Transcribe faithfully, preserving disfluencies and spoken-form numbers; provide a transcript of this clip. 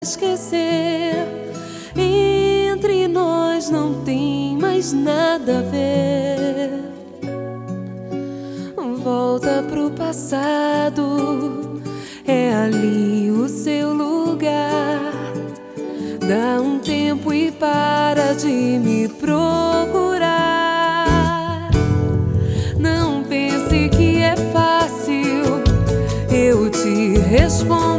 esquecer. Entre nós não tem mais nada a ver. Volta pro passado, é ali o seu lugar. Dá um tempo e para de me procurar. Não pense que é fácil, eu te respondo.